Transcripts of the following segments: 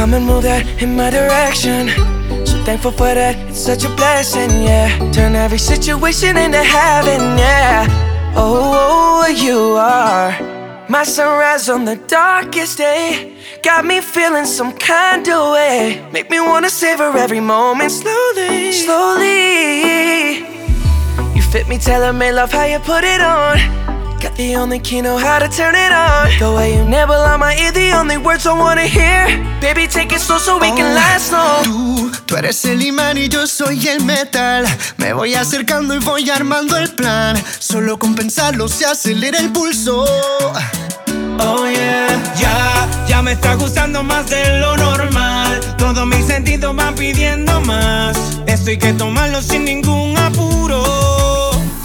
come and move that in my direction. So thankful for that, it's such a blessing, yeah. Turn every situation into heaven, yeah. Oh, you are my sunrise on the darkest day. Got me feeling some kind of way. Make me wanna savor every moment slowly, slowly. You fit me, tailor-made, love how you put it on. Got the only key, know how to turn it on. The way you nibble on my ear, the only words I wanna hear. Baby, take it slow so we can last long. Tú eres el imán y yo soy el metal. Me voy acercando y voy armando el plan. Solo con pensarlo se acelera el pulso. Oh yeah, ya me está gustando más de lo normal. Todos mis sentidos van pidiendo más. Esto hay que tomarlo sin ningún apuro.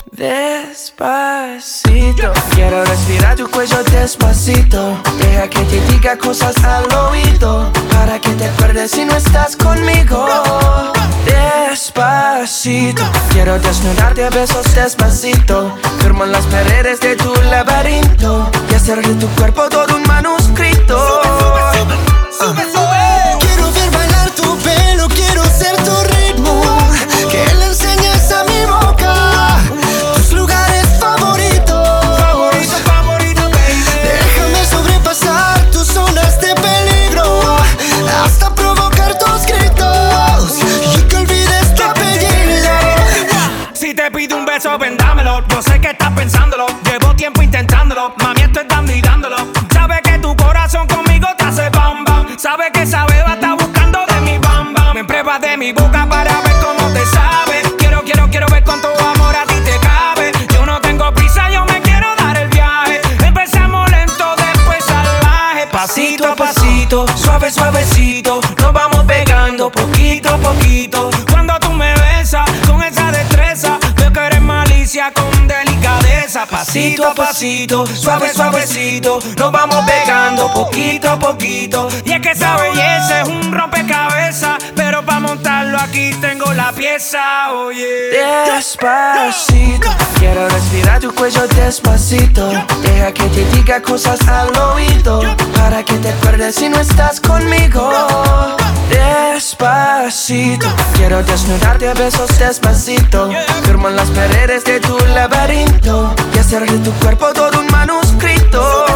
Despacito, quiero respirar tu cuello despacito. Deja que te diga cosas al oído, para que te acuerdes si no estás conmigo. Despacito, quiero desnudarte a besos despacito. Firmo en las paredes de tu laberinto y hacer de tu cuerpo todo un manuscrito. Sube, sube. Quiero ver bailar tu pelo, quiero ser tu ritmo. Que le enseñes a mi boca tus lugares favoritos. Favorito, baby. Déjame sobrepasar tus zonas de peligro, hasta provocar tus gritos y que olvides tu apellido. Si te pido un beso, ven dámelo. Yo sé que estás pensándolo, llevo tiempo intentándolo. Mami, estoy dando y dándolo. Sabes que tu corazón conmigo te hace bam bam. Sabes que esa beba está buscando de mi bam bam. Me pruebas de mi boca para ver cómo te sabe. Quiero ver cuánto amor a ti te cabe. Yo no tengo prisa, yo me quiero dar el viaje. Empezamos lento, después salvaje. Pasito a pasito, suave, suavecito. Nos vamos pegando poquito a poquito. Cuando tú me besas con esa destreza, veo que eres malicia con delicadeza. Pasito a pasito, suave, suavecito. Nos vamos pegando poquito a poquito. Y es que esa belleza es un rompecabezas, pero para montarlo aquí tengo la pieza, oye. Despacito, quiero respirar tu cuello despacito. Deja que te diga cosas al oído, para que te acuerdes si no estás conmigo. Despacito, quiero desnudarte a besos despacito. Firmo en las paredes de tu laberinto y hacer de tu cuerpo todo un manuscrito.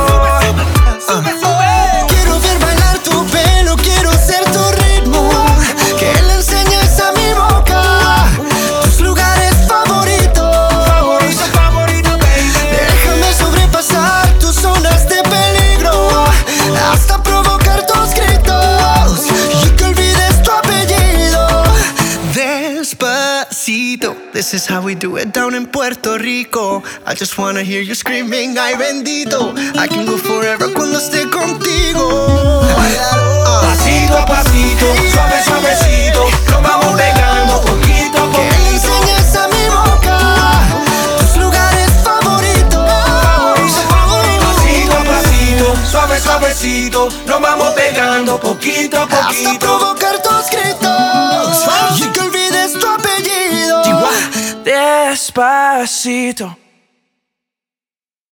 Quiero ver bailar tu pelo, quiero ser tu ritmo. Que le enseñes a mi boca tus lugares favoritos. Favorito, baby. Déjame sobrepasar tus zonas de peligro, hasta provocar tus gritos y que olvides tu apellido. Despacito, this is how we do it down in Puerto Rico. I just wanna hear you screaming, ay bendito. I can go forever cuando esté contigo. Pasito a pasito, suave, suavecito. Nos vamos pegando poquito a Que le poquito. enseñes a mi boca tus lugares favoritos. Pasito a pasito, suave, suavecito. Nos vamos pegando poquito a Hasta poquito. provocar tus gritos y que olvides tu apellido. Despacito.